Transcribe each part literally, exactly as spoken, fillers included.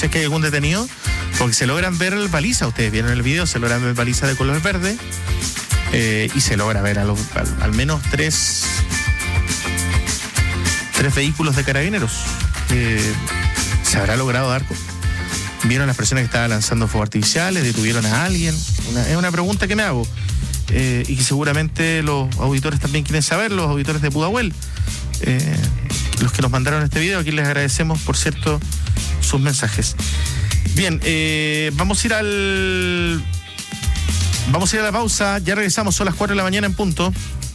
si es que hay algún detenido, porque se logran ver balizas, ustedes vieron el video, se logran ver balizas de color verde, eh, y se logra ver a los, al, al menos tres, tres vehículos de carabineros. Eh, ¿Se habrá logrado dar con? ¿Vieron a las personas que estaban lanzando fuegos artificiales? ¿Detuvieron a alguien? Una, es una pregunta que me hago. Eh, y que seguramente los auditores también quieren saber, los auditores de Pudahuel, eh, los que nos mandaron este video, aquí les agradecemos, por cierto, sus mensajes. Bien, eh, vamos a ir al... Vamos a ir a la pausa, ya regresamos, son las cuatro de la mañana en punto.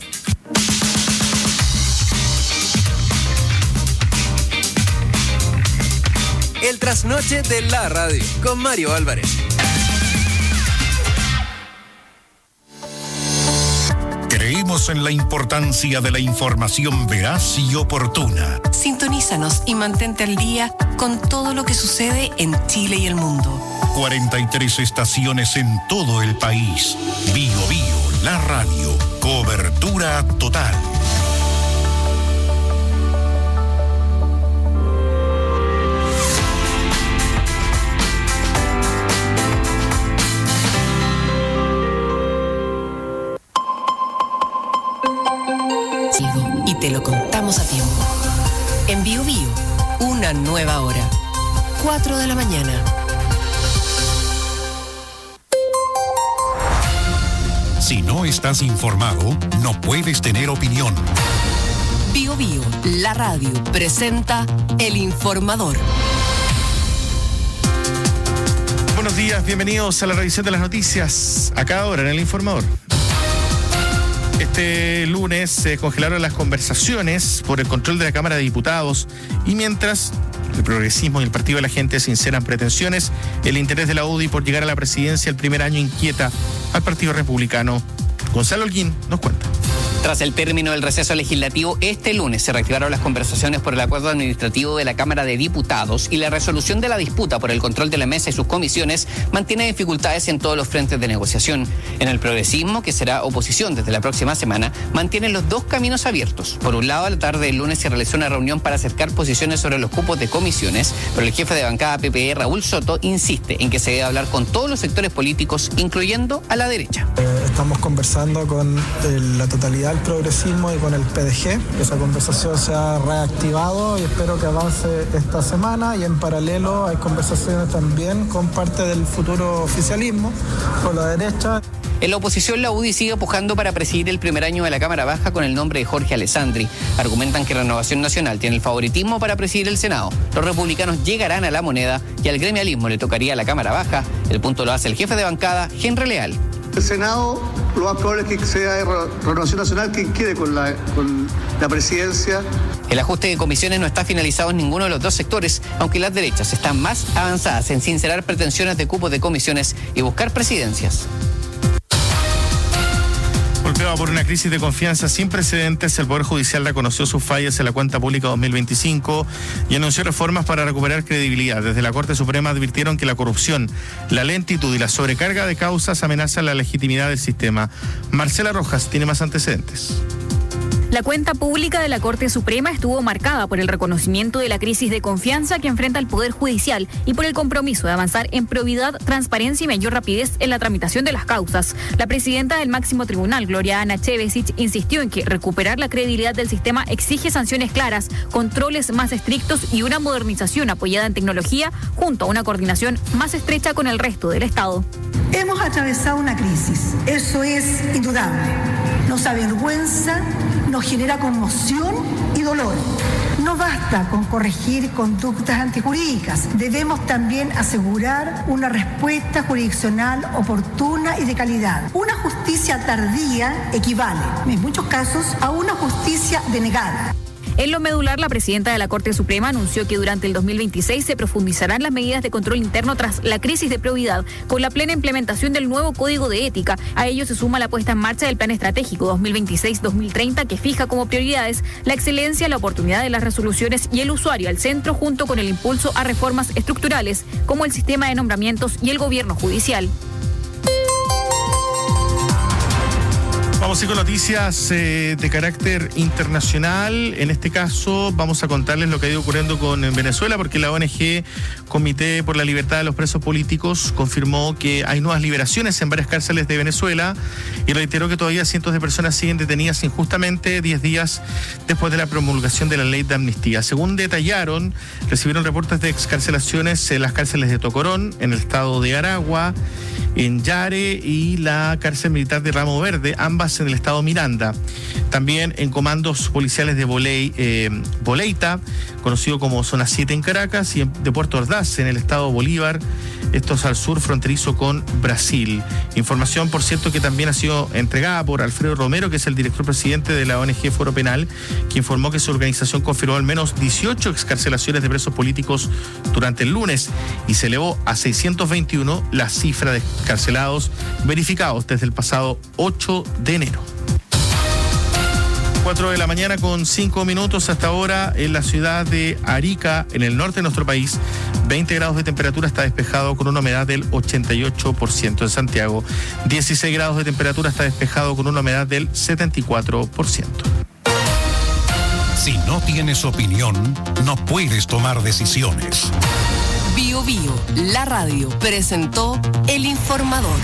El trasnoche de la radio, con Mario Álvarez. Creemos en la importancia de la información veraz y oportuna. Sintonízanos y mantente al día con todo lo que sucede en Chile y el mundo. cuarenta y tres estaciones en todo el país. Bio Bio, la radio. Cobertura total. Y te lo contamos a tiempo. En Bio Bio, una nueva hora. cuatro de la mañana. Si no estás informado, no puedes tener opinión. Bio Bio, la radio, presenta El Informador. Buenos días, bienvenidos a la revisión de las noticias, a cada hora en El Informador. Este lunes se congelaron las conversaciones por el control de la Cámara de Diputados y mientras el progresismo y el Partido de la Gente sinceran pretensiones, el interés de la U D I por llegar a la presidencia el primer año inquieta al Partido Republicano. Gonzalo Holguín nos cuenta. Tras el término del receso legislativo, este lunes se reactivaron las conversaciones por el acuerdo administrativo de la Cámara de Diputados y la resolución de la disputa por el control de la mesa y sus comisiones mantiene dificultades en todos los frentes de negociación. En el progresismo, que será oposición desde la próxima semana, mantienen los dos caminos abiertos. Por un lado, a la tarde del lunes se realizó una reunión para acercar posiciones sobre los cupos de comisiones, pero el jefe de bancada P P E, Raúl Soto, insiste en que se debe hablar con todos los sectores políticos, incluyendo a la derecha. Eh, estamos conversando con el, la totalidad del progresismo y con el P D G. Esa conversación se ha reactivado y espero que avance esta semana, y en paralelo hay conversaciones también con parte del futuro oficialismo, con la derecha. En la oposición, la U D I sigue pujando para presidir el primer año de la Cámara Baja con el nombre de Jorge Alessandri. Argumentan que Renovación Nacional tiene el favoritismo para presidir el Senado. Los republicanos llegarán a la moneda y al gremialismo le tocaría a la Cámara Baja. El punto lo hace el jefe de bancada, Henry Leal. El Senado, lo más probable es que sea Renovación Nacional quien quede con la, con la presidencia. El ajuste de comisiones no está finalizado en ninguno de los dos sectores, aunque las derechas están más avanzadas en sincerar pretensiones de cupos de comisiones y buscar presidencias. Golpeado por una crisis de confianza sin precedentes, el Poder Judicial reconoció sus fallas en la cuenta pública dos mil veinticinco y anunció reformas para recuperar credibilidad. Desde la Corte Suprema advirtieron que la corrupción, la lentitud y la sobrecarga de causas amenazan la legitimidad del sistema. Marcela Rojas tiene más antecedentes. La cuenta pública de la Corte Suprema estuvo marcada por el reconocimiento de la crisis de confianza que enfrenta el Poder Judicial y por el compromiso de avanzar en probidad, transparencia y mayor rapidez en la tramitación de las causas. La presidenta del máximo tribunal, Gloria Ana Chevesich, insistió en que recuperar la credibilidad del sistema exige sanciones claras, controles más estrictos y una modernización apoyada en tecnología junto a una coordinación más estrecha con el resto del Estado. Hemos atravesado una crisis, eso es indudable. Nos avergüenza, nos genera conmoción y dolor. No basta con corregir conductas antijurídicas. Debemos también asegurar una respuesta jurisdiccional oportuna y de calidad. Una justicia tardía equivale, en muchos casos, a una justicia denegada. En lo medular, la presidenta de la Corte Suprema anunció que durante el dos mil veintiséis se profundizarán las medidas de control interno tras la crisis de probidad, con la plena implementación del nuevo Código de Ética. A ello se suma la puesta en marcha del Plan Estratégico dos mil veintiséis dos mil treinta, que fija como prioridades la excelencia, la oportunidad de las resoluciones y el usuario al centro, junto con el impulso a reformas estructurales, como el sistema de nombramientos y el gobierno judicial. Vamos a ir con noticias eh, de carácter internacional. En este caso vamos a contarles lo que ha ido ocurriendo con Venezuela, porque la O N G Comité por la Libertad de los Presos Políticos confirmó que hay nuevas liberaciones en varias cárceles de Venezuela y reiteró que todavía cientos de personas siguen detenidas injustamente diez días después de la promulgación de la ley de amnistía. Según detallaron, recibieron reportes de excarcelaciones en las cárceles de Tocorón, en el estado de Aragua, en Yare y la cárcel militar de Ramo Verde, ambas en el estado Miranda. También en comandos policiales de Boley, eh, Boleita, conocido como Zona siete en Caracas, y en, de Puerto Ordaz en el estado Bolívar, estos al sur fronterizo con Brasil. Información, por cierto, que también ha sido entregada por Alfredo Romero, que es el director presidente de la O N G Foro Penal, que informó que su organización confirmó al menos dieciocho excarcelaciones de presos políticos durante el lunes y se elevó a seiscientos veintiuno la cifra de excarcelados verificados desde el pasado ocho de enero. cuatro de la mañana con cinco minutos hasta ahora en la ciudad de Arica, en el norte de nuestro país. veinte grados de temperatura, está despejado con una humedad del ochenta y ocho por ciento. En Santiago, dieciséis grados de temperatura, está despejado con una humedad del setenta y cuatro por ciento. Si no tienes opinión, no puedes tomar decisiones. Bio Bio, la radio, presentó El Informador.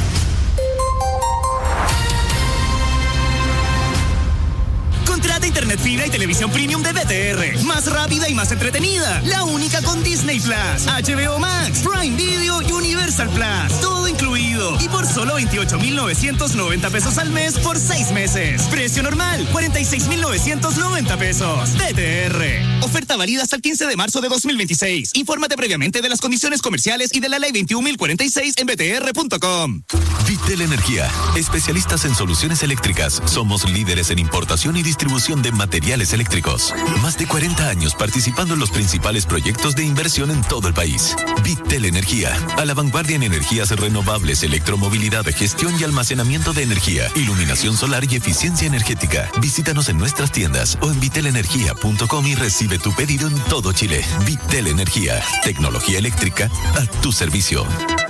Contrata internet fibra y televisión premium de B T R. Más rápida y más entretenida. La única con Disney Plus, H B O Max, Prime Video y Universal Plus. Todo incluido. Y por solo veintiocho mil novecientos noventa pesos al mes por seis meses. Precio normal, cuarenta y seis mil novecientos noventa pesos. B T R. Oferta válida hasta el quince de marzo de dos mil veintiséis. Infórmate previamente de las condiciones comerciales y de la ley veintiún mil cuarenta y seis en b t r punto com. Vitel Energía. Especialistas en soluciones eléctricas. Somos líderes en importación y distribución de materiales eléctricos. Más de cuarenta años participando en los principales proyectos de inversión en todo el país. Vitel Energía. A la vanguardia en energías renovables, electromovilidad, gestión y almacenamiento de energía, iluminación solar y eficiencia energética. Visítanos en nuestras tiendas o en vitel energía punto com y recibe tu pedido en todo Chile. Vitel Energía. Tecnología eléctrica a tu servicio.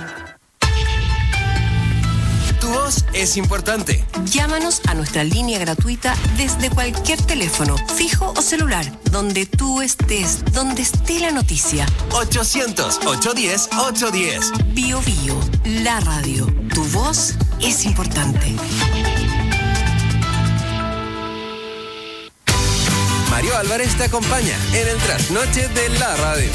Tu voz es importante. Llámanos a nuestra línea gratuita desde cualquier teléfono, fijo o celular, donde tú estés, donde esté la noticia. ochocientos, ochocientos diez, ochocientos diez. Bio Bio, la radio. Tu voz es importante. Mario Álvarez te acompaña en el trasnoche de la radio.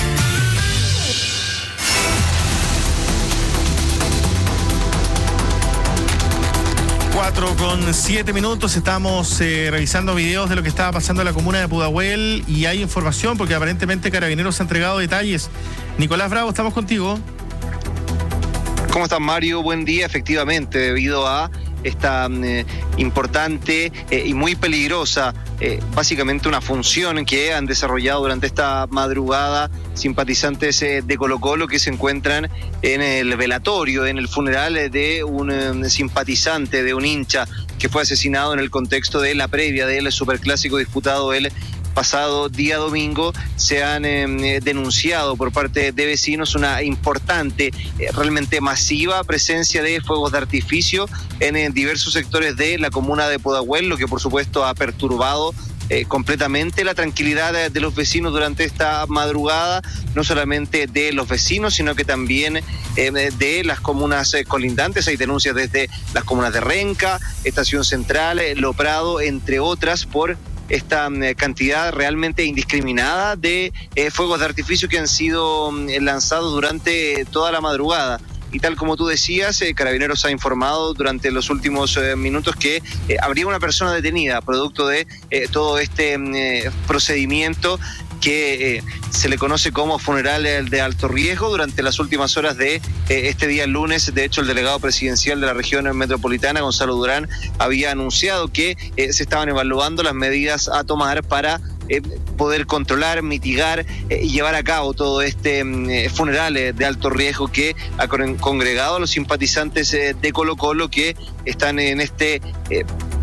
cuatro con siete minutos, estamos eh, revisando videos de lo que estaba pasando en la comuna de Pudahuel y hay información porque aparentemente Carabineros ha entregado detalles. Nicolás Bravo, estamos contigo. ¿Cómo estás, Mario? Buen día. Efectivamente, debido a esta eh, importante eh, y muy peligrosa, eh, básicamente una función que han desarrollado durante esta madrugada simpatizantes eh, de Colo-Colo que se encuentran en el velatorio, en el funeral de un eh, simpatizante, de un hincha que fue asesinado en el contexto de la previa del superclásico disputado el pasado día domingo. Se han eh, denunciado por parte de vecinos una importante, eh, realmente masiva presencia de fuegos de artificio en, en diversos sectores de la comuna de Pudahuel, lo que por supuesto ha perturbado Eh, completamente la tranquilidad de, de los vecinos durante esta madrugada, no solamente de los vecinos, sino que también eh, de las comunas eh, colindantes. Hay denuncias desde las comunas de Renca, Estación Central, eh, Lo Prado, entre otras, por esta eh, cantidad realmente indiscriminada de eh, fuegos de artificio que han sido eh, lanzados durante toda la madrugada. Y tal como tú decías, eh, Carabineros ha informado durante los últimos eh, minutos que eh, habría una persona detenida producto de eh, todo este eh, procedimiento que eh, se le conoce como funeral de alto riesgo. Durante las últimas horas de eh, este día lunes, de hecho, el delegado presidencial de la región metropolitana, Gonzalo Durán, había anunciado que eh, se estaban evaluando las medidas a tomar para Eh, poder controlar, mitigar eh, y llevar a cabo todo este eh, funeral eh, de alto riesgo que ha con- congregado a los simpatizantes eh, de Colo-Colo que están en este eh,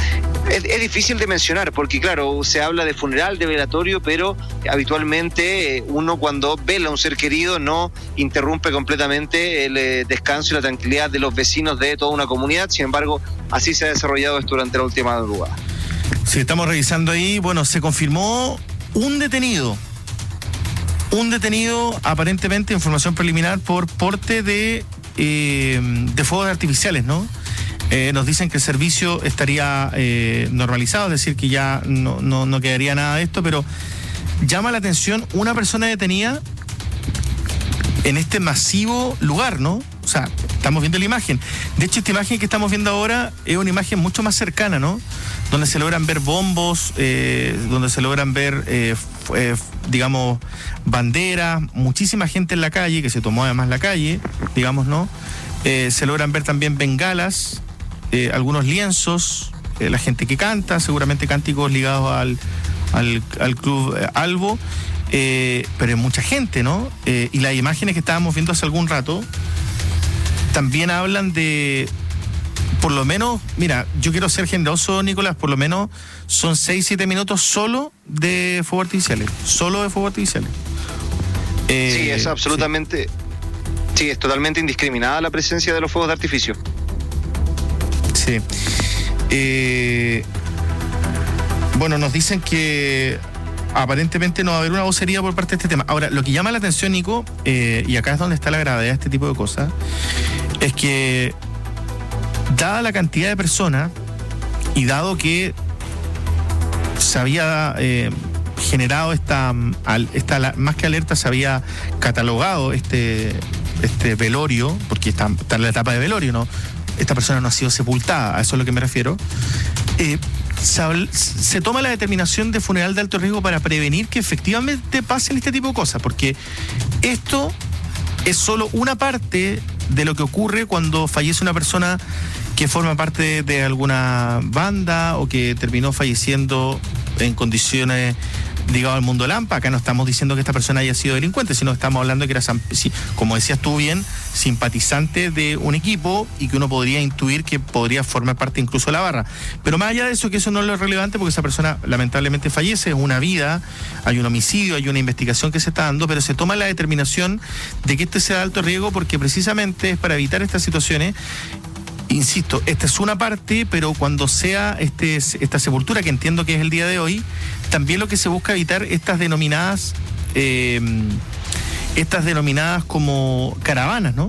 Es, es difícil de mencionar porque, claro, se habla de funeral, de velatorio, pero habitualmente uno cuando vela a un ser querido no interrumpe completamente el eh, descanso y la tranquilidad de los vecinos de toda una comunidad. Sin embargo, así se ha desarrollado esto durante la última madrugada. Sí, estamos revisando ahí. Bueno, se confirmó un detenido. Un detenido, aparentemente, información preliminar, por porte de, eh, de fuegos artificiales, ¿no? Eh, nos dicen que el servicio estaría eh, normalizado, es decir, que ya no, no, no quedaría nada de esto, pero llama la atención una persona detenida en este masivo lugar, ¿no? O sea, estamos viendo la imagen. De hecho, esta imagen que estamos viendo ahora es una imagen mucho más cercana, ¿no? Donde se logran ver bombos, eh, donde se logran ver, eh, eh, digamos, banderas, muchísima gente en la calle, que se tomó además la calle, digamos, ¿no? Eh, se logran ver también bengalas, eh, algunos lienzos, eh, la gente que canta, seguramente cánticos ligados al, al, al club eh, Albo, eh, pero hay mucha gente, ¿no? Eh, y las imágenes que estábamos viendo hace algún rato también hablan de, por lo menos, mira, yo quiero ser generoso, Nicolás, por lo menos son seis, siete minutos solo de fuegos artificiales, solo de fuegos artificiales. Eh, sí, es absolutamente... Sí. Sí, es totalmente indiscriminada la presencia de los fuegos de artificio. Sí. Eh, bueno, nos dicen que aparentemente no va a haber una vocería por parte de este tema. Ahora, lo que llama la atención, Nico, eh, y acá es donde está la gravedad de este tipo de cosas, es que dada la cantidad de personas y dado que se había eh, generado esta, esta, más que alerta, se había catalogado este... este velorio, porque está, está en la etapa de velorio, ¿no? Esta persona no ha sido sepultada, a eso es a lo que me refiero. Eh, se, se toma la determinación de funeral de alto riesgo para prevenir que efectivamente pasen este tipo de cosas, porque esto es solo una parte de lo que ocurre cuando fallece una persona que forma parte de, de alguna banda o que terminó falleciendo en condiciones ligado al mundo Lampa. Acá no estamos diciendo que esta persona haya sido delincuente, sino que estamos hablando de que era, como decías tú bien, simpatizante de un equipo y que uno podría intuir que podría formar parte incluso de la barra. Pero más allá de eso, que eso no es lo relevante, porque esa persona lamentablemente fallece, es una vida, hay un homicidio, hay una investigación que se está dando, pero se toma la determinación de que este sea de alto riesgo porque precisamente es para evitar estas situaciones. Insisto, esta es una parte, pero cuando sea este, esta sepultura, que entiendo que es el día de hoy, también lo que se busca evitar estas denominadas, eh, estas denominadas como caravanas, ¿no?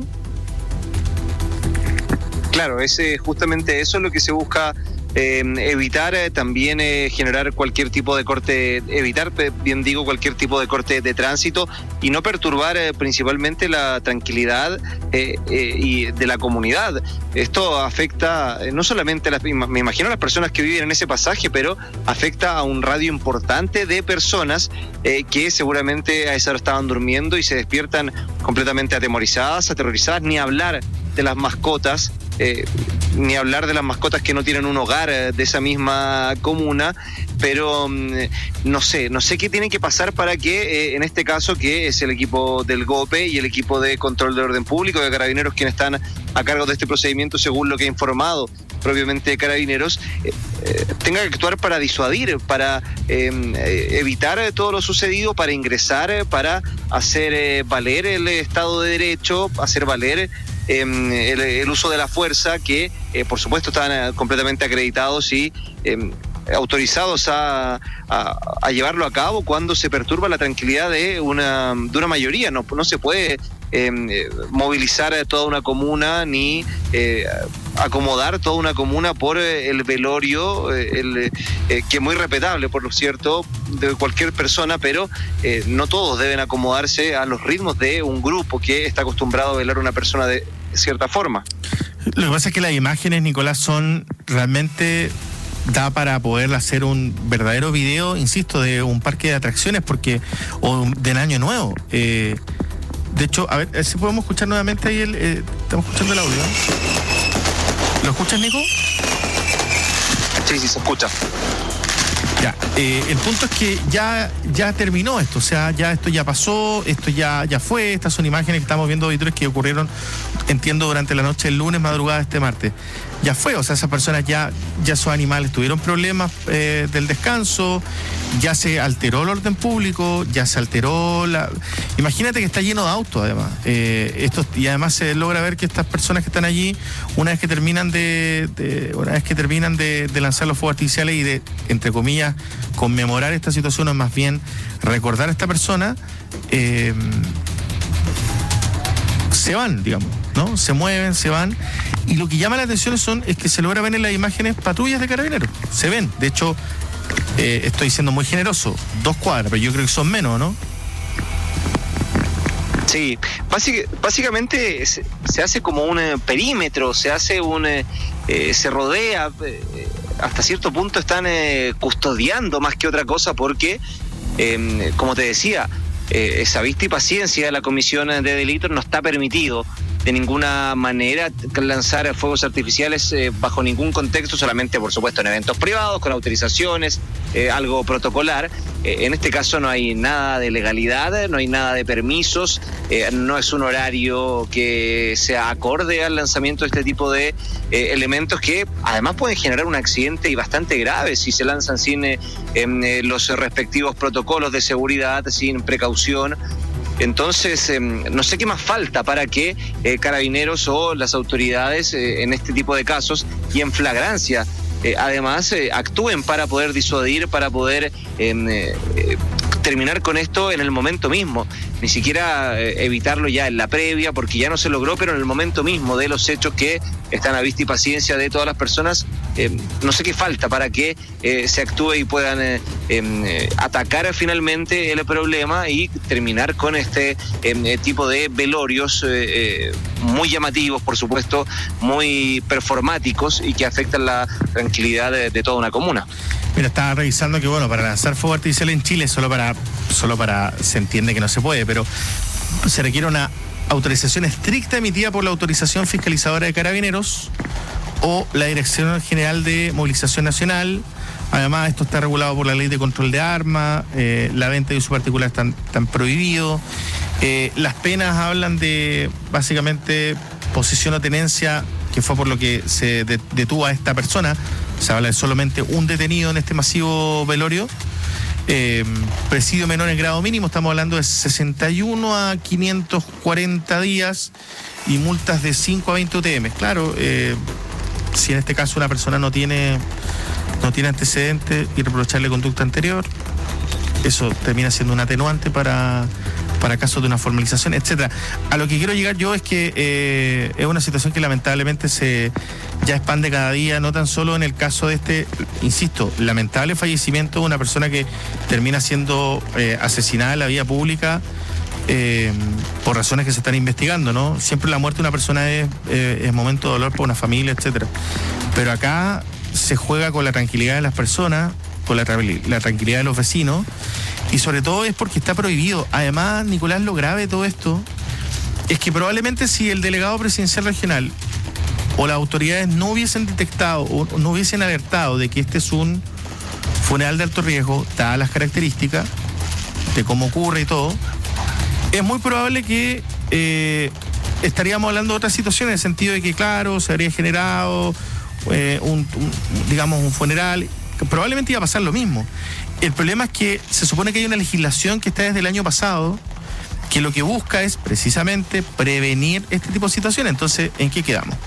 Claro, es eh, justamente eso es lo que se busca eh, evitar, eh, también eh, generar cualquier tipo de corte, evitar, bien digo, cualquier tipo de corte de tránsito y no perturbar eh, principalmente la tranquilidad eh, eh, y de la comunidad. Esto afecta eh, no solamente a las, me imagino a las personas que viven en ese pasaje, pero afecta a un radio importante de personas eh, que seguramente a esa hora estaban durmiendo y se despiertan completamente atemorizadas, aterrorizadas, ni hablar de las mascotas. Eh, ni hablar de las mascotas que no tienen un hogar eh, de esa misma comuna, pero eh, no sé, no sé qué tiene que pasar para que eh, en este caso, que es el equipo del GOPE y el equipo de control de orden público de Carabineros quienes están a cargo de este procedimiento, según lo que ha informado propiamente de Carabineros, eh, eh, tenga que actuar para disuadir, para eh, evitar todo lo sucedido, para ingresar, para hacer eh, valer el Estado de Derecho, hacer valer Eh, el, el uso de la fuerza, que eh, por supuesto están eh, completamente acreditados y eh, autorizados a, a, a llevarlo a cabo cuando se perturba la tranquilidad de una, de una mayoría. No, no se puede eh, movilizar a toda una comuna ni eh, acomodar toda una comuna por eh, el velorio, eh, el, eh, que es muy respetable, por lo cierto, de cualquier persona, pero eh, no todos deben acomodarse a los ritmos de un grupo que está acostumbrado a velar a una persona de cierta forma. Lo que pasa es que las imágenes, Nicolás, son realmente, da para poder hacer un verdadero video, insisto, de un parque de atracciones, porque o del año nuevo. Eh, de hecho, a ver, a ver si podemos escuchar nuevamente ahí el, eh, estamos escuchando el audio. ¿Lo escuchas, Nico? Sí, sí, se escucha. Ya, eh, el punto es que ya, ya terminó esto, o sea, ya esto ya pasó, esto ya, ya fue, estas son imágenes que estamos viendo, auditores, que ocurrieron, entiendo, durante la noche del lunes, madrugada de este martes. ya fue, o sea, esas personas ya, ya sus animales tuvieron problemas eh, del descanso, ya se alteró el orden público, ya se alteró la... Imagínate que está lleno de autos, además. Eh, esto, y además se logra ver que estas personas que están allí, una vez que terminan de, de una vez que terminan de, de lanzar los fuegos artificiales y de, entre comillas, conmemorar esta situación, o más bien recordar a esta persona, eh, se van, digamos, ¿no? Se mueven, se van. Y lo que llama la atención son, es que se logra ver en las imágenes patrullas de carabineros. Se ven. De hecho, eh, estoy siendo muy generoso. Dos cuadras, pero yo creo que son menos, ¿no? Sí, básic, básicamente se, se hace como un eh, perímetro, se hace un... Eh, eh, se rodea, eh, hasta cierto punto están eh, custodiando más que otra cosa porque, eh, como te decía, eh, esa vista y paciencia de la Comisión de Delitos no está permitido de ninguna manera lanzar fuegos artificiales eh, bajo ningún contexto, solamente por supuesto en eventos privados, con autorizaciones, eh, algo protocolar. Eh, en este caso no hay nada de legalidad, no hay nada de permisos, eh, no es un horario que sea acorde al lanzamiento de este tipo de eh, elementos que además pueden generar un accidente y bastante grave si se lanzan sin eh, eh, los respectivos protocolos de seguridad, sin precaución. Entonces, eh, no sé qué más falta para que eh, Carabineros o las autoridades eh, en este tipo de casos y en flagrancia, eh, además, eh, actúen para poder disuadir, para poder eh, eh, terminar con esto en el momento mismo. Ni siquiera eh, evitarlo ya en la previa, porque ya no se logró, pero en el momento mismo de los hechos que están a vista y paciencia de todas las personas, eh, no sé qué falta para que eh, se actúe y puedan eh, eh, atacar finalmente el problema y terminar con este eh, tipo de velorios eh, eh, muy llamativos, por supuesto, muy performáticos y que afectan la tranquilidad de, de toda una comuna. Mira, estaba revisando que, bueno, para lanzar fuego artificial en Chile, solo para, solo para, se entiende que no se puede, pero se requiere una autorización estricta emitida por la Autorización Fiscalizadora de Carabineros o la Dirección General de Movilización Nacional. Además, esto está regulado por la Ley de Control de Armas, eh, la venta y uso particular están, están prohibidos. Eh, las penas hablan de, básicamente, posesión o tenencia, que fue por lo que se de, detuvo a esta persona. Se habla de solamente un detenido en este masivo velorio. Eh, presidio menor en grado mínimo, estamos hablando de sesenta y uno a quinientos cuarenta días y multas de cinco a veinte U T M. Claro, eh, si en este caso una persona no tiene, no tiene antecedentes y reprocharle conducta anterior, eso termina siendo un atenuante para, para casos de una formalización, etcétera. A lo que quiero llegar yo es que eh, es una situación que lamentablemente se ya expande cada día, no tan solo en el caso de este, insisto, lamentable fallecimiento de una persona que termina siendo eh, asesinada en la vía pública eh, por razones que se están investigando, ¿no? Siempre la muerte de una persona es, eh, es momento de dolor para una familia, etcétera. Pero acá se juega con la tranquilidad de las personas, con la, la tranquilidad de los vecinos, y sobre todo es porque está prohibido. Además, Nicolás, lo grave de todo esto es que probablemente si el delegado presidencial regional o las autoridades no hubiesen detectado o no hubiesen alertado de que este es un funeral de alto riesgo, dadas las características de cómo ocurre y todo, es muy probable que eh, estaríamos hablando de otra situación, en el sentido de que, claro, se habría generado eh, un, un, digamos, un funeral, que probablemente iba a pasar lo mismo. El problema es que se supone que hay una legislación que está desde el año pasado que lo que busca es precisamente prevenir este tipo de situaciones. Entonces, ¿en qué quedamos?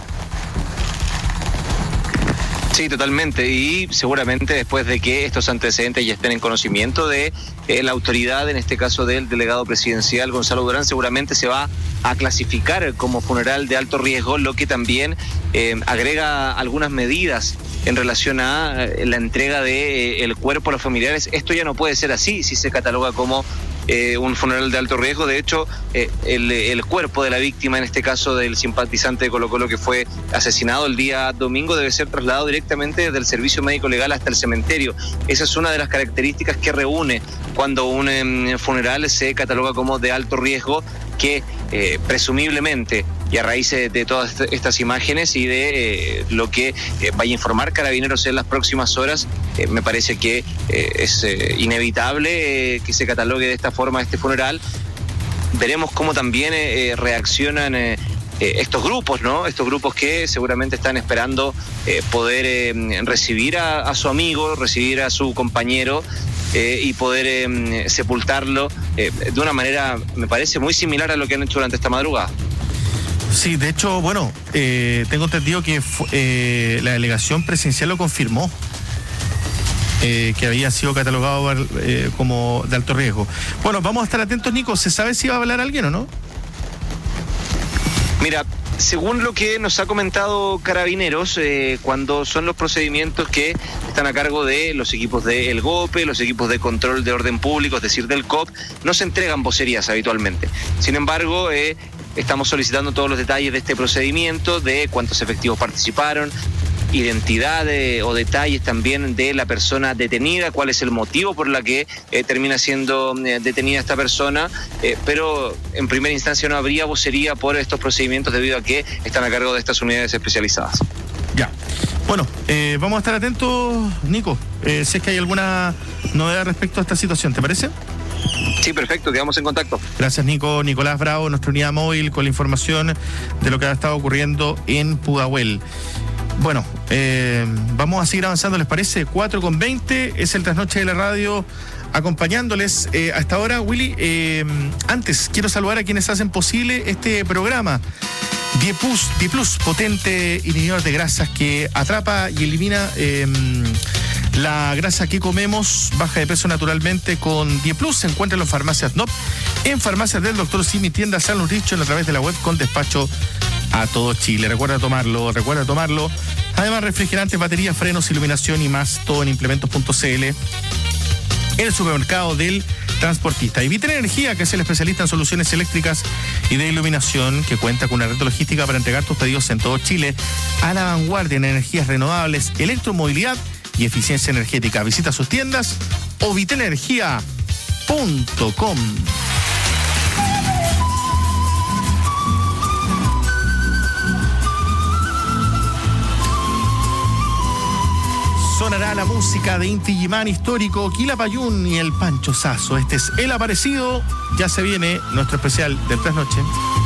Sí, totalmente, y seguramente después de que estos antecedentes ya estén en conocimiento de eh, la autoridad, en este caso del delegado presidencial Gonzalo Durán, seguramente se va a clasificar como funeral de alto riesgo, lo que también eh, agrega algunas medidas en relación a eh, la entrega de eh, el cuerpo a los familiares. Esto ya no puede ser así si se cataloga como Eh, un funeral de alto riesgo. De hecho, eh, el, el cuerpo de la víctima, en este caso del simpatizante de Colo Colo que fue asesinado el día domingo, debe ser trasladado directamente desde el servicio médico legal hasta el cementerio. Esa es una de las características que reúne cuando un eh, funeral se cataloga como de alto riesgo, que eh, presumiblemente, y a raíz de, de todas estas imágenes y de eh, lo que eh, vaya a informar Carabineros en las próximas horas, eh, me parece que eh, es eh, inevitable eh, que se catalogue de esta forma este funeral. Veremos cómo también eh, reaccionan eh, eh, estos grupos, ¿no? Estos grupos que seguramente están esperando eh, poder eh, recibir a, a su amigo, recibir a su compañero eh, y poder eh, sepultarlo eh, de una manera, me parece, muy similar a lo que han hecho durante esta madrugada. Sí, de hecho, bueno, eh, tengo entendido que eh, la delegación presidencial lo confirmó. Eh, que había sido catalogado eh, como de alto riesgo. Bueno, vamos a estar atentos, Nico. ¿Se sabe si va a hablar alguien o no? Mira, según lo que nos ha comentado Carabineros, eh, cuando son los procedimientos que están a cargo de los equipos del GOPE, los equipos de control de orden público, es decir, del C O P, no se entregan vocerías habitualmente. Sin embargo, eh, estamos solicitando todos los detalles de este procedimiento, de cuántos efectivos participaron, identidades o detalles también de la persona detenida, cuál es el motivo por la que eh, termina siendo eh, detenida esta persona, eh, pero en primera instancia no habría vocería por estos procedimientos debido a que están a cargo de estas unidades especializadas. Ya. Bueno, eh, vamos a estar atentos, Nico, eh, si es que hay alguna novedad respecto a esta situación, ¿te parece? Sí, perfecto, quedamos en contacto. Gracias, Nico. Nicolás Bravo, nuestra unidad móvil, con la información de lo que ha estado ocurriendo en Pudahuel. Bueno, eh, vamos a seguir avanzando, ¿les parece? cuatro con veinte, es el Trasnoche de la Radio, acompañándoles eh, hasta ahora, Willy. Eh, antes, quiero saludar a quienes hacen posible este programa. Dieplus, Dieplus, potente inhibidor de grasas que atrapa y elimina eh, la grasa que comemos, baja de peso naturalmente con Dieplus. Se encuentra en las farmacias N O P, en farmacias del doctor Simi, tienda San Nutrition, a través de la web con despacho a todo Chile. Recuerda tomarlo, recuerda tomarlo. Además, refrigerantes, baterías, frenos, iluminación y más, todo en implementos punto c l, el supermercado del transportista. Y Vitel Energía, que es el especialista en soluciones eléctricas y de iluminación, que cuenta con una red logística para entregar tus pedidos en todo Chile, a la vanguardia en energías renovables, electromovilidad y eficiencia energética. Visita sus tiendas o vitel energía punto com. Sonará la música de Inti Gimán histórico, Quilapayún y el Pancho Sazo. Este es El Aparecido. Ya se viene nuestro especial del Trasnoche.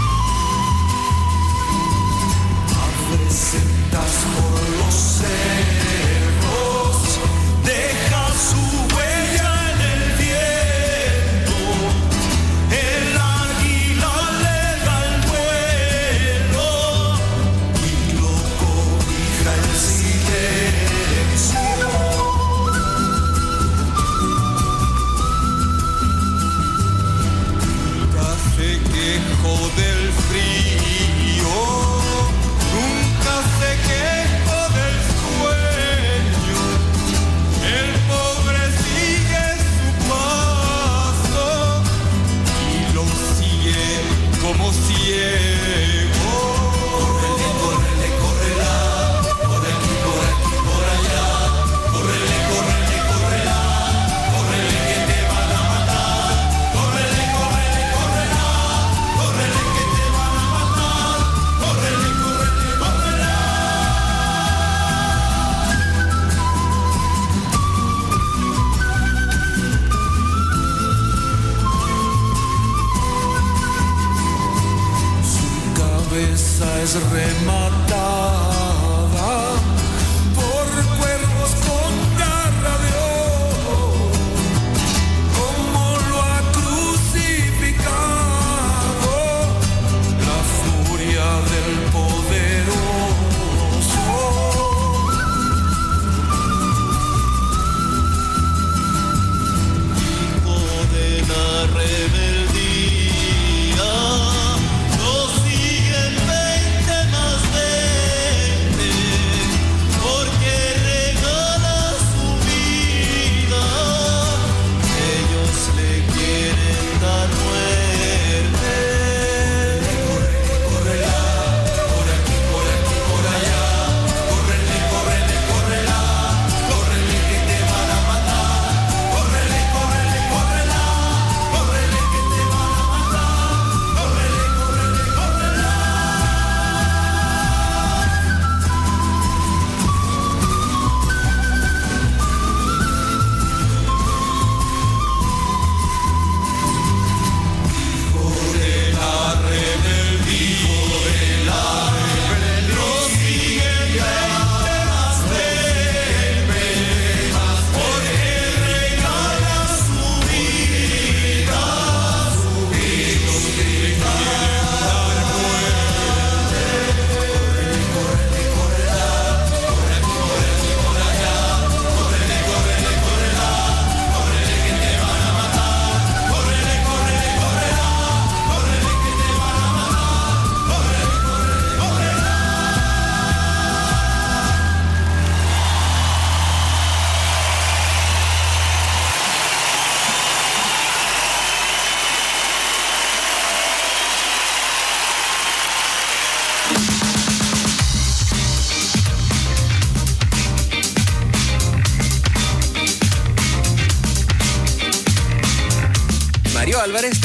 Del frío, nunca se quejó del sueño. El pobre sigue su paso y lo sigue como ciego. Córrele, córrele, córrela, por aquí, por aquí, por allá. Córrele, córrele, córrela, córrele que te van a matar. Córrele, córrele, córrela. Córrele que te van a matar, córrele, córrele, córrele. Su cabeza es rematada por cuervos con garra de oro, como lo ha crucificado la furia del poderoso. Hijo de la rebeldía, lo siguen veinte más de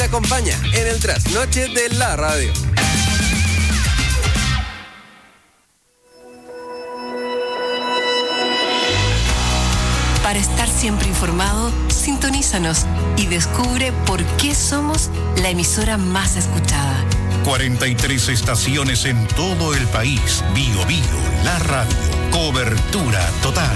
acompaña en el trasnoche de la radio. Para estar siempre informado, sintonízanos y descubre por qué somos la emisora más escuchada. cuarenta y tres estaciones en todo el país. Bio Bio, la radio. Cobertura total.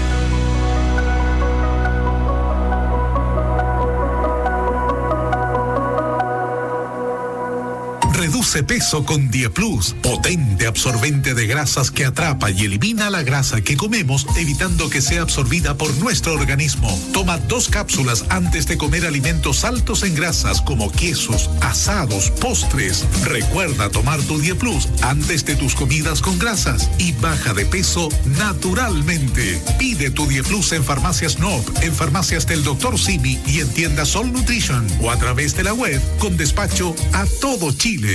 Reduce peso con DiePlus, potente absorbente de grasas que atrapa y elimina la grasa que comemos, evitando que sea absorbida por nuestro organismo. Toma dos cápsulas antes de comer alimentos altos en grasas como quesos, asados, postres. Recuerda tomar tu DiePlus antes de tus comidas con grasas y baja de peso naturalmente. Pide tu DiePlus en Farmacias Nob, en Farmacias del doctor Simi y en tiendas Sol Nutrition o a través de la web con despacho a todo Chile.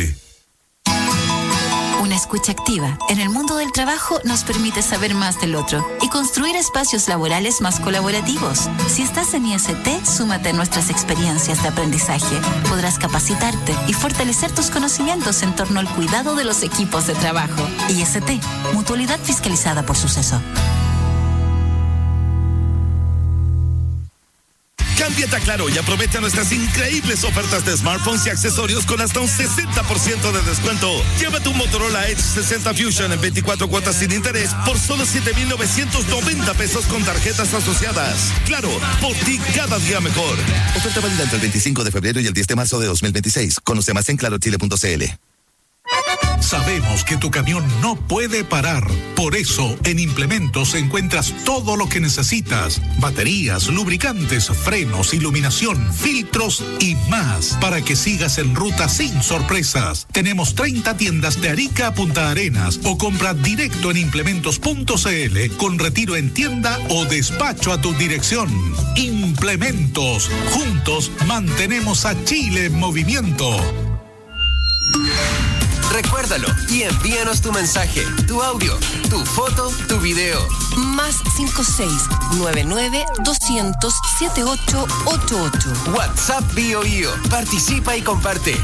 Una escucha activa en el mundo del trabajo nos permite saber más del otro y construir espacios laborales más colaborativos. Si estás en I S T, súmate a nuestras experiencias de aprendizaje. Podrás capacitarte y fortalecer tus conocimientos en torno al cuidado de los equipos de trabajo. I S T, mutualidad fiscalizada por Suceso. Cámbiate a Claro y aprovecha nuestras increíbles ofertas de smartphones y accesorios con hasta un sesenta por ciento de descuento. Llévate un Motorola Edge sesenta Fusion en veinticuatro cuotas sin interés por solo siete mil novecientos noventa pesos con tarjetas asociadas. Claro, por ti cada día mejor. Oferta válida entre el veinticinco de febrero y el diez de marzo de dos mil veintiséis. Conoce más en claro chile punto c l. Sabemos que tu camión no puede parar. Por eso, en Implementos encuentras todo lo que necesitas. Baterías, lubricantes, frenos, iluminación, filtros y más. Para que sigas en ruta sin sorpresas. Tenemos treinta tiendas de Arica a Punta Arenas o compra directo en implementos punto c l con retiro en tienda o despacho a tu dirección. Implementos. Juntos mantenemos a Chile en movimiento. Recuérdalo y envíanos tu mensaje, tu audio, tu foto, tu video. Más cinco seis nueve nueve dos cero cero siete ocho ocho ocho. WhatsApp Bio Bio. Participa y comparte.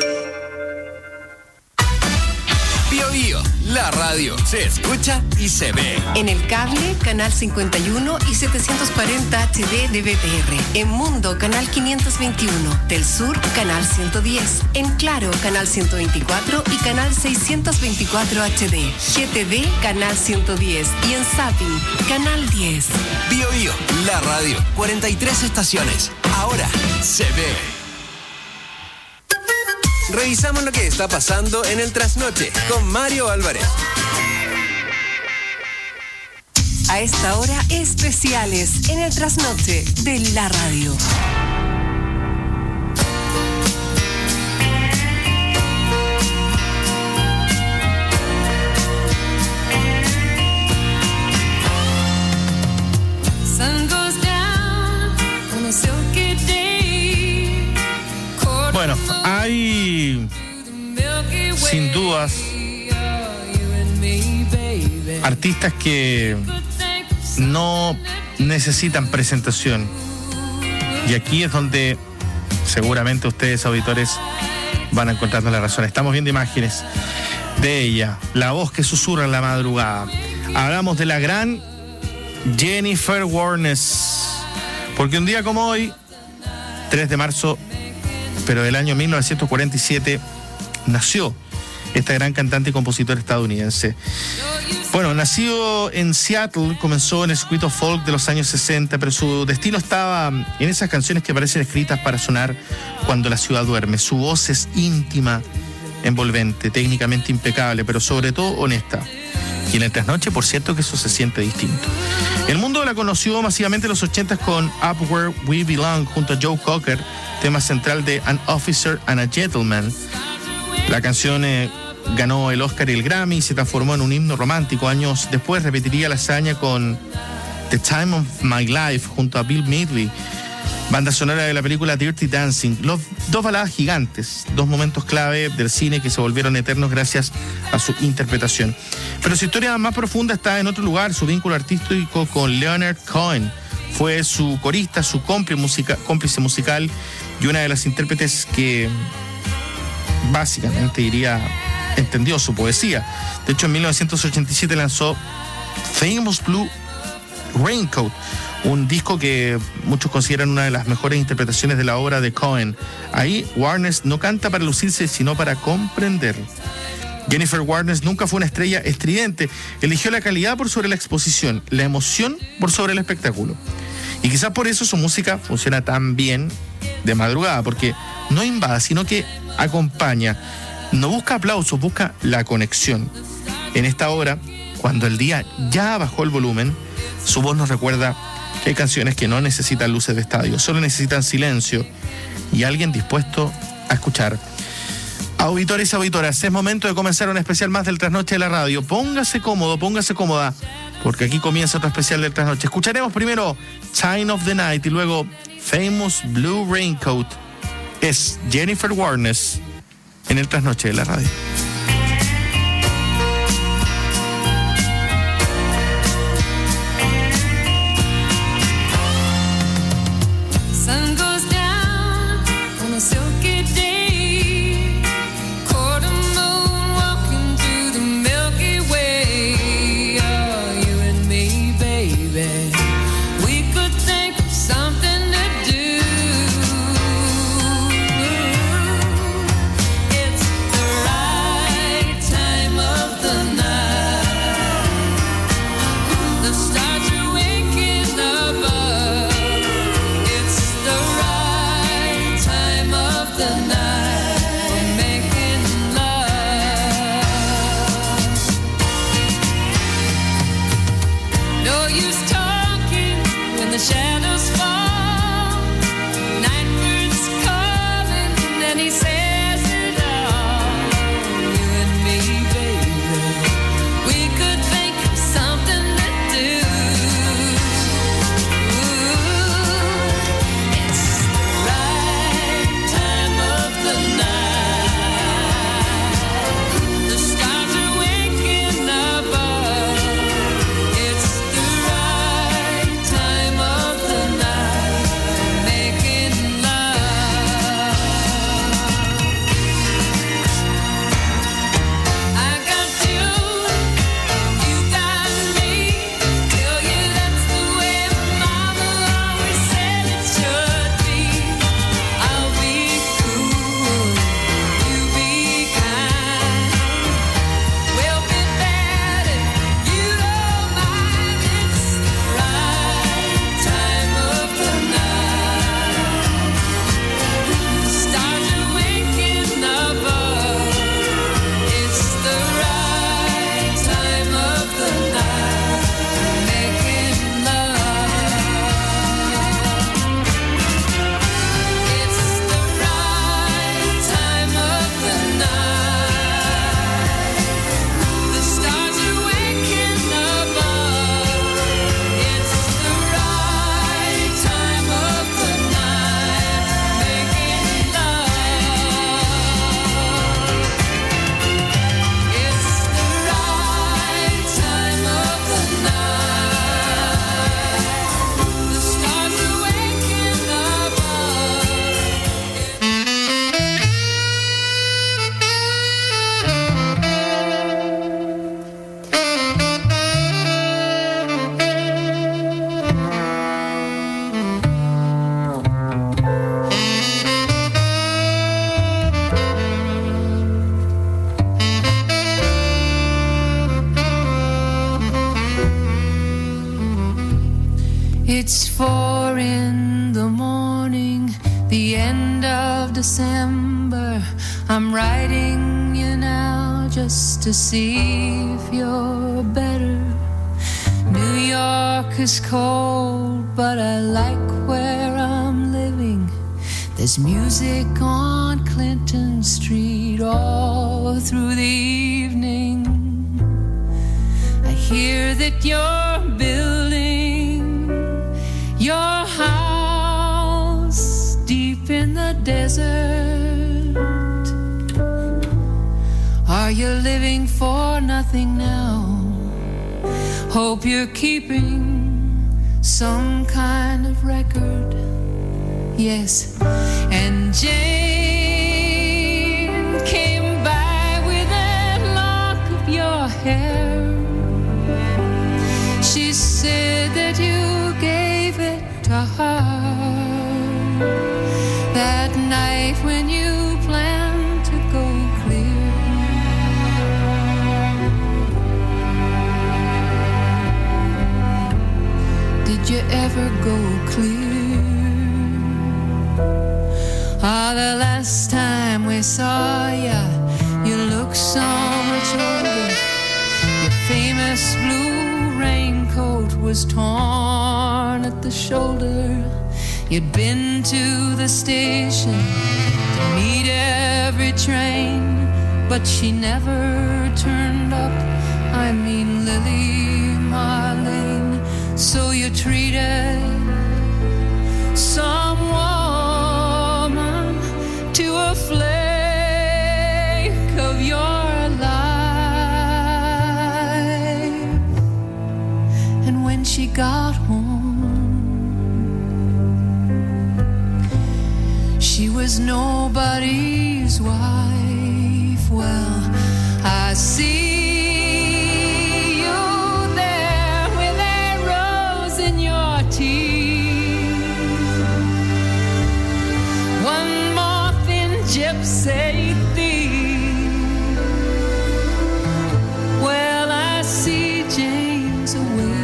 Bio Bio, la radio se escucha y se ve. En el cable, canal cincuenta y uno y setecientos cuarenta H D de B T R. En Mundo, canal quinientos veintiuno. Del Sur, canal ciento diez. En Claro, canal ciento veinticuatro y canal seiscientos veinticuatro H D. G T V, canal ciento diez. Y en Zapping, canal diez. Bio Bio, la radio. cuarenta y tres estaciones. Ahora se ve. Revisamos lo que está pasando en el trasnoche con Mario Álvarez. A esta hora, especiales en el trasnoche de la radio. Bueno, hay sin dudas artistas que no necesitan presentación. Y aquí es donde seguramente ustedes, auditores, van encontrando la razón. Estamos viendo imágenes de ella, la voz que susurra en la madrugada. Hablamos de la gran Jennifer Warnes, porque un día como hoy, tres de marzo, pero del año mil novecientos cuarenta y siete, nació esta gran cantante y compositora estadounidense. Bueno, nacido en Seattle, comenzó en el circuito folk de los años sesenta, pero su destino estaba en esas canciones que parecen escritas para sonar cuando la ciudad duerme. Su voz es íntima, envolvente, técnicamente impecable, pero sobre todo honesta. Y en el trasnoche, por cierto, que eso se siente distinto. El mundo la conoció masivamente en los ochentas con Up Where We Belong junto a Joe Cocker, tema central de An Officer and a Gentleman. La canción eh, ganó el Oscar y el Grammy y se transformó en un himno romántico. Años después repetiría la hazaña con The Time of My Life junto a Bill Medley, banda sonora de la película Dirty Dancing. Los dos baladas gigantes, dos momentos clave del cine que se volvieron eternos gracias a su interpretación. Pero su historia más profunda está en otro lugar, su vínculo artístico con Leonard Cohen. Fue su corista, su cómplice musical y una de las intérpretes que básicamente diría entendió su poesía. De hecho, en mil novecientos ochenta y siete lanzó Famous Blue Raincoat, un disco que muchos consideran una de las mejores interpretaciones de la obra de Cohen. Ahí Warnes no canta para lucirse, sino para comprender. Jennifer Warnes nunca fue una estrella estridente, eligió la calidad por sobre la exposición, la emoción por sobre el espectáculo. Y quizás por eso su música funciona tan bien de madrugada, porque no invade, sino que acompaña. No busca aplausos, busca la conexión. En esta obra, cuando el día ya bajó el volumen, su voz nos recuerda que hay canciones que no necesitan luces de estadio, solo necesitan silencio y alguien dispuesto a escuchar. Auditores y auditoras, es momento de comenzar un especial más del Trasnoche de la Radio. Póngase cómodo, póngase cómoda, porque aquí comienza otro especial del Trasnoche. Escucharemos primero Time of the Night y luego Famous Blue Raincoat. Es Jennifer Warnes en el Trasnoche de la Radio. Sun goes down on a silky day, caught a moon walking through the Milky Way. Oh, you and me, baby, we could think of something to do. It's the right time of the night. The stars are waking above. It's the right time of the night for making love. No use talking when the shadows fall. Night bird's calling and he says it all. You and me, baby, we could think of something to do. It's the right time of the night. The stars are waking above. It's the right time of the night for making love. I got you, you got me. Tell you that's the way Mama always said it should be. I'll be cool, you be kind. We'll be bad if you don't mind. It's the right time of the night. The stars are waking above. It's the right time of the night for making love. It's the right time of the night. The stars are waking above. It's the right time of the night making love. It's the right time of the night. The stars are waking above. It's four in the morning, the end of December. I'm writing you now just to see if you're better. New York is cold, but I like where I'm living. There's music on Clinton Street all through the evening. I hear that you're building your house deep in the desert. Are you living for nothing now? Hope you're keeping some kind of record. Yes, And Jane came by with a lock of your hair. She said that you gave it to her that night when you planned to go clear. Did you ever go clear? Ah, the last time we saw ya, you looked so much older. Your famous blue raincoat was torn at the shoulder. You'd been to the station to meet every train, but she never turned up. I mean Lily Marlene. So you treated some woman to a flake of your life. And when she got home, she was nobody's wife. Well, I see you there with a rose in your teeth. One more thin gypsy thief. Well, I see Jane's awake.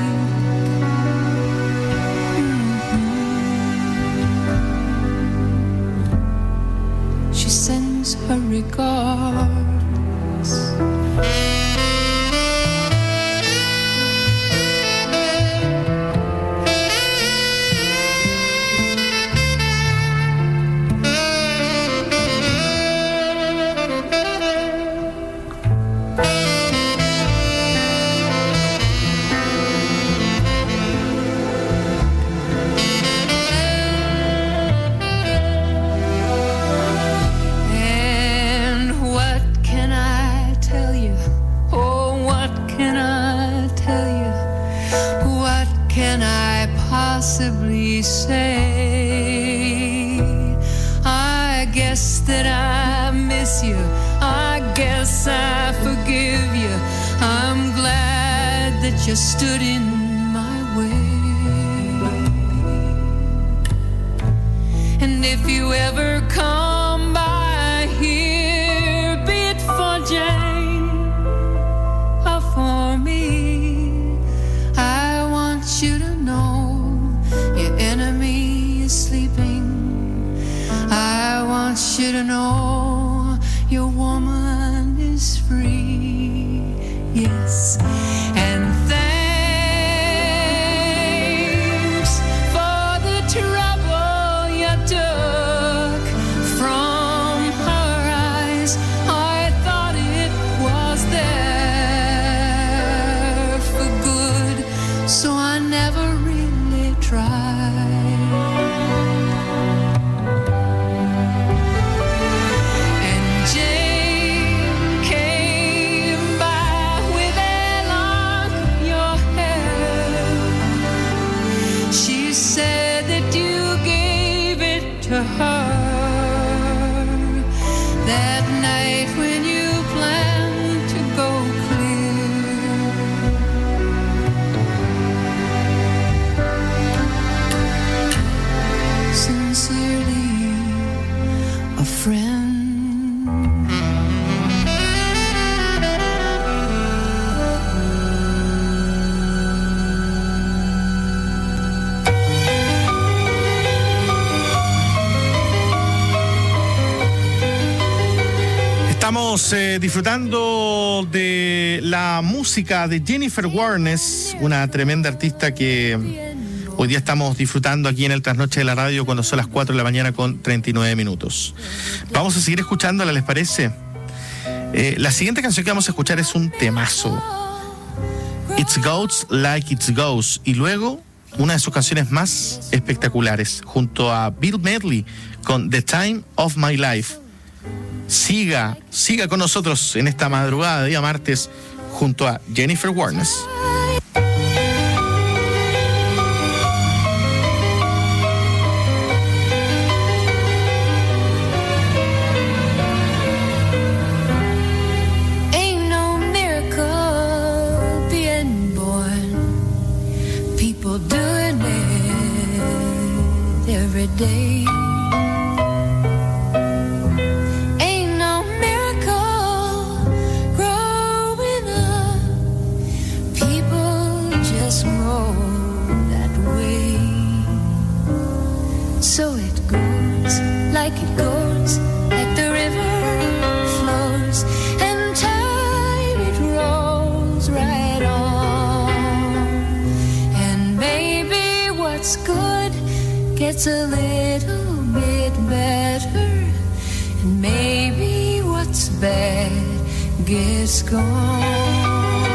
She sends her regards. Possibly say, I guess that I miss you, I guess I forgive you, I'm glad that you stood in my way. And if you ever come by here, be it for Jane or for me, I want you to know your enemy is sleeping. I want you to know your woman is free. Yes. And thanks for the trouble you took from her eyes. I thought it was there for good, so I never really tried. To her that night when you planned to go clear. Sincerely, a friend. Estamos eh, disfrutando de la música de Jennifer Warnes, una tremenda artista que hoy día estamos disfrutando aquí en el Trasnoche de la Radio cuando son las cuatro de la mañana con treinta y nueve minutos. Vamos a seguir escuchándola, ¿les parece? Eh, la siguiente canción que vamos a escuchar es un temazo. It Goes Like It Goes. Y luego una de sus canciones más espectaculares, junto a Bill Medley con The Time of My Life. Siga, siga con nosotros en esta madrugada de día martes junto a Jennifer Warnes. gets a little bit better, and maybe what's bad gets gone.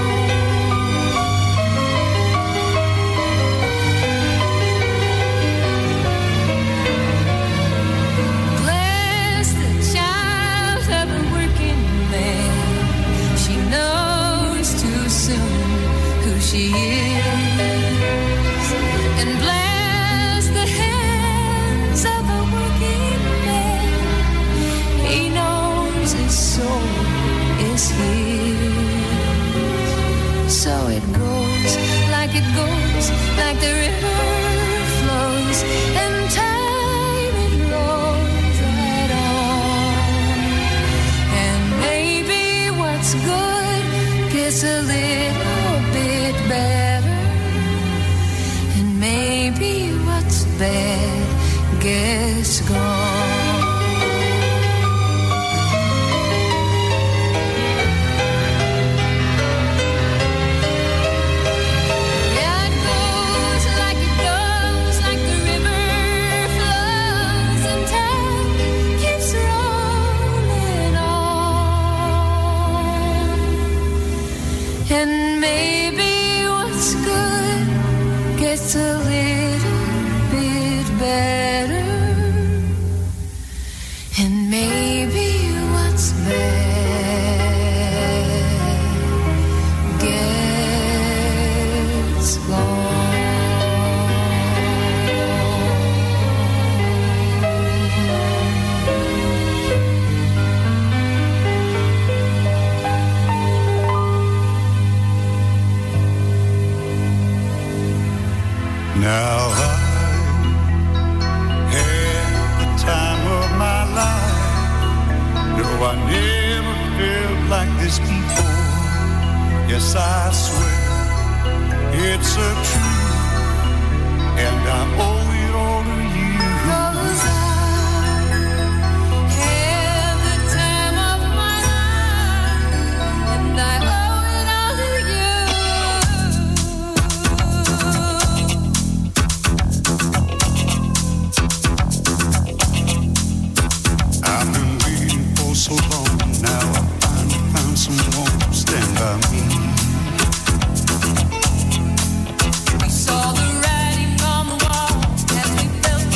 She is, and bless the hands of a working man. He knows his soul is his. So it goes like it goes, like the river flows, and time it rolls right on. And maybe what's good gets a little bit better, and maybe what's bad gets gone. Yeah, it goes like it goes, like the river flows, and time keeps rolling on. And maybe what's good gets a little bit better, and maybe what's bad gets gone. Now I had the time of my life. No, I never felt like this before. Yes, I swear it's a truth, and I owe it all to you. 'Cause I had the time of my life, and I owe it all to you. I've been waiting for so long. Now I finally found someone to stand by me. We saw the writing on the wall as we felt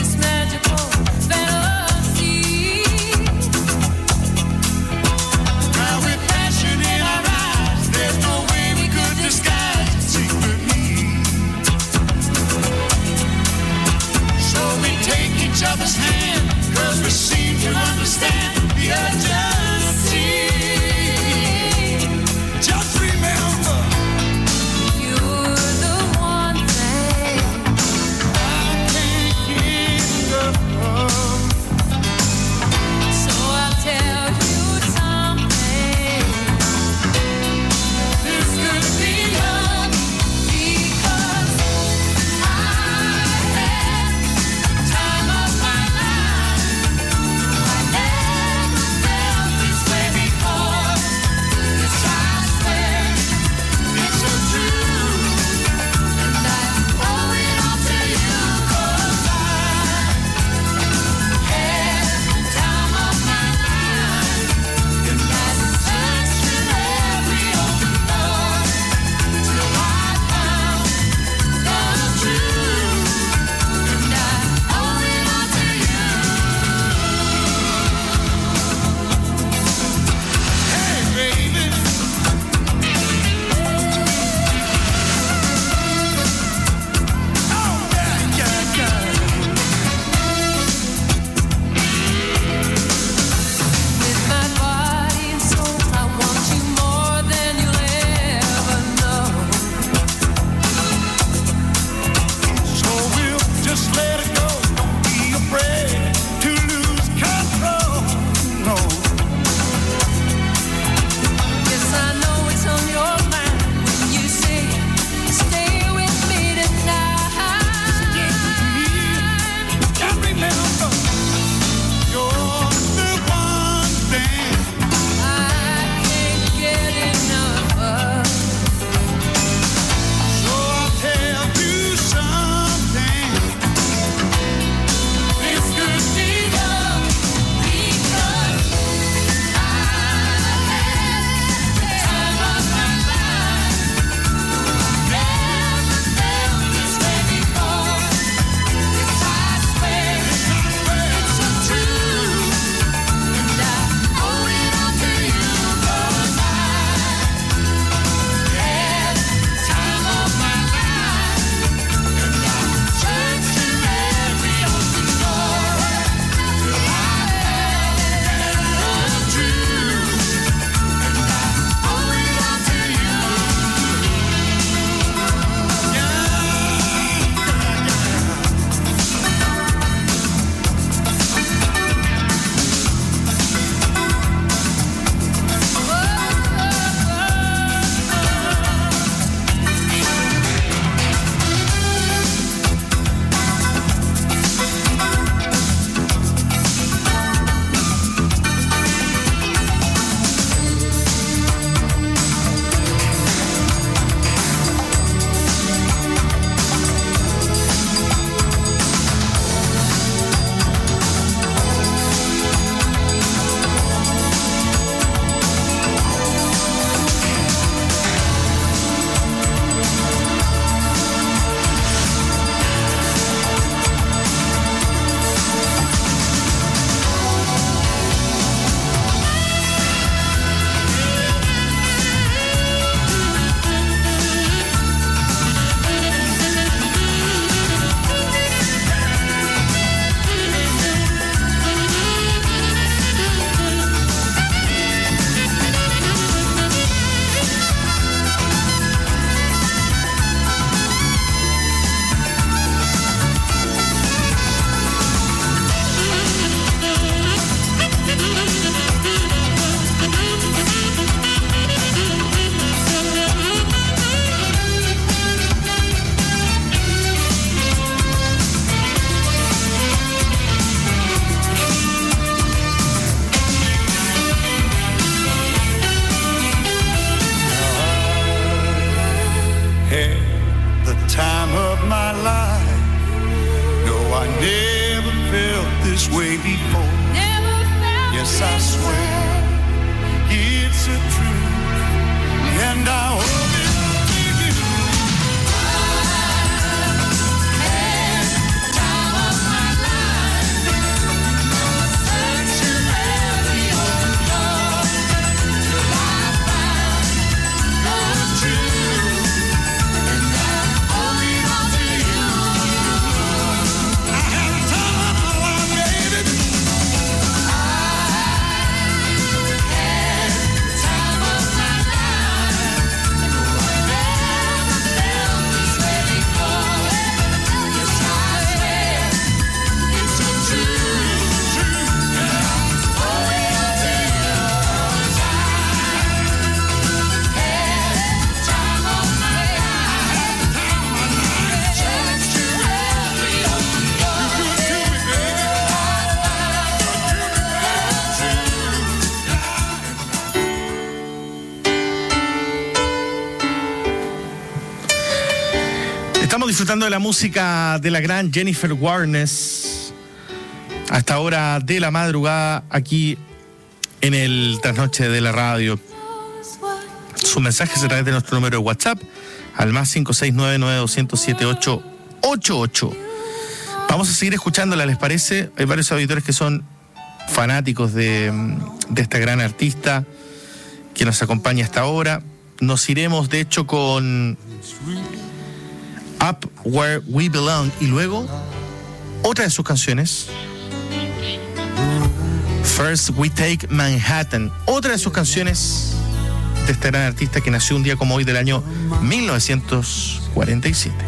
Estamos disfrutando de la música de la gran Jennifer Warnes a esta hora de la madrugada aquí en el Trasnoche de la Radio. Sus mensajes a través de nuestro número de WhatsApp al más cinco seis nueve nueve dos cero siete ocho ocho ocho. Vamos a seguir escuchándola, ¿les parece? Hay varios auditores que son fanáticos de, de esta gran artista que nos acompaña hasta ahora. Nos iremos, de hecho, con Up Where We Belong y luego otra de sus canciones, First We Take Manhattan, otra de sus canciones de esta gran artista que nació un día como hoy del año mil novecientos cuarenta y siete.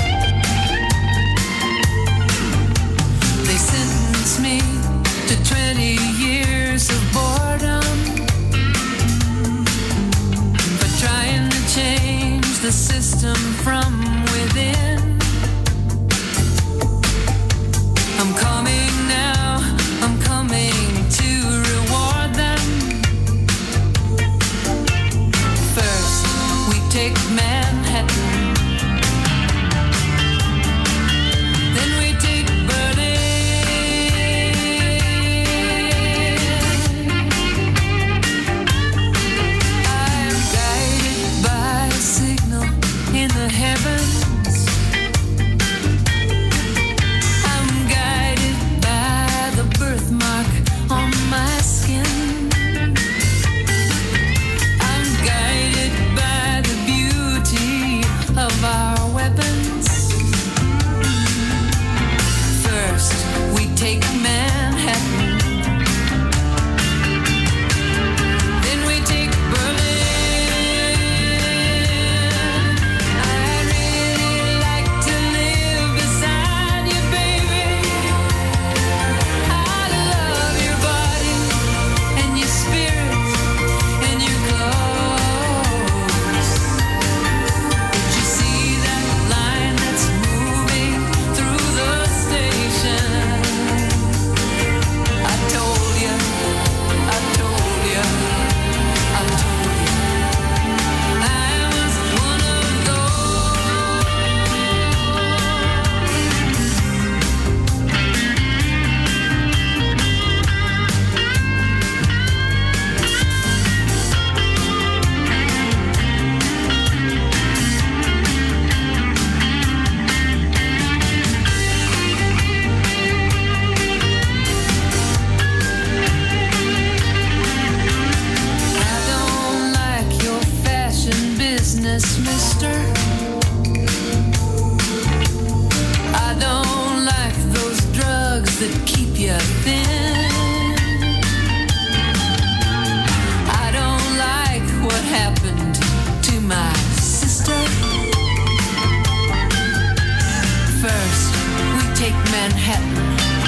twenty the system from within. I'm coming now, I'm coming to reward them. First, we take Manhattan. Then we take Berlin. I'm guided by a signal in the heavens. I'm guided by the birthmark on my skin. I'm guided by the beauty of our weapons. First, we take Manhattan. Then we take Berlin. I'd really like to live beside you, baby. I love your body and your spirit and your clothes. Did you see that line that's moving through the station? I told you, I told you, I told you, I was one of I don't like your fashion business, mister. I don't like those drugs that keep you thin. I don't like what happened to my sister. First, we take Manhattan.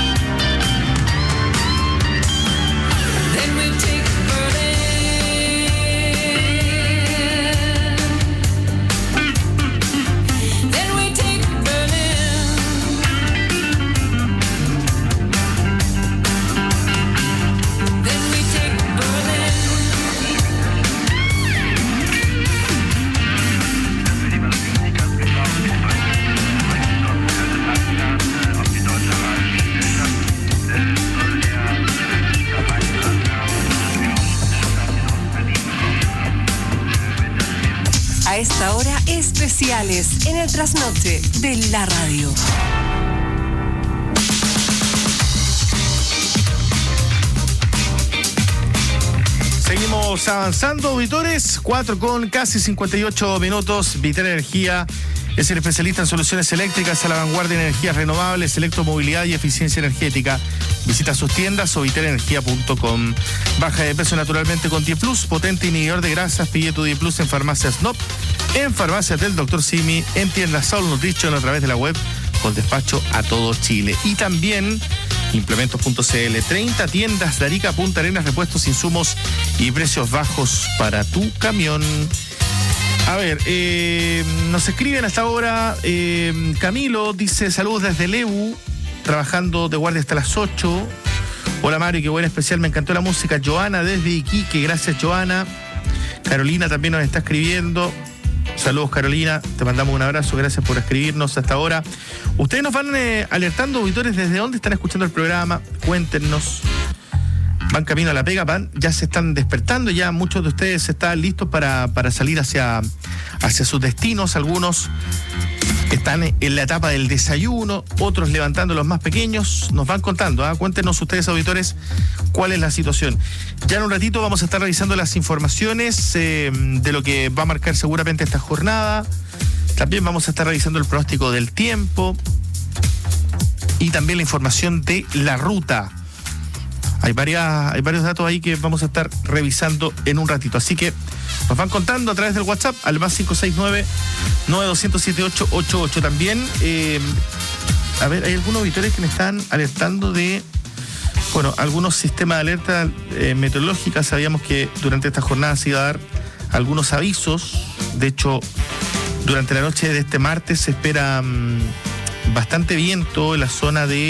Then we take Berlin. Then we take Berlin. Then we take Berlin. A esta hora, especiales en el trasnoche de la radio. Seguimos avanzando, auditores. cuatro con casi cincuenta y ocho minutos. Vital Energía es el especialista en soluciones eléctricas a la vanguardia en energías renovables, electromovilidad y eficiencia energética. Visita sus tiendas o vital energía punto com. Baja de peso naturalmente con diez plus, potente inhibidor de grasas. Pide tu diez plus en farmacias N O P, en farmacias del doctor Simi, en tiendas Soul Nutrition a través de la web, con despacho a todo Chile. Y también implementos punto c l, treinta tiendas de Arica, Punta Arenas, repuestos, insumos y precios bajos para tu camión. A ver, eh, nos escriben hasta ahora, eh, Camilo dice, saludos desde Lebu, trabajando de guardia hasta las ocho. Hola Mario, qué buena especial, me encantó la música. Joana desde Iquique, gracias Joana. Carolina también nos está escribiendo. Saludos Carolina, te mandamos un abrazo, gracias por escribirnos hasta ahora. Ustedes nos van eh, alertando, auditores, desde dónde están escuchando el programa, cuéntenos. Van camino a la pega, van, ya se están despertando, ya muchos de ustedes están listos para, para salir hacia, hacia sus destinos, algunos están en la etapa del desayuno, otros levantando los más pequeños, nos van contando, ¿eh? Cuéntenos ustedes, auditores, cuál es la situación. Ya en un ratito vamos a estar revisando las informaciones eh, de lo que va a marcar seguramente esta jornada, también vamos a estar revisando el pronóstico del tiempo y también la información de la ruta. Hay, varias, hay varios datos ahí que vamos a estar revisando en un ratito. Así que nos van contando a través del WhatsApp al más cinco seis nueve, nueve dos cero siete ocho ocho ocho. También, eh, a ver, hay algunos auditores que me están alertando de, bueno, algunos sistemas de alerta eh, meteorológica. Sabíamos que durante esta jornada se iba a dar algunos avisos. De hecho, Durante la noche de este martes se espera mmm, bastante viento en la zona de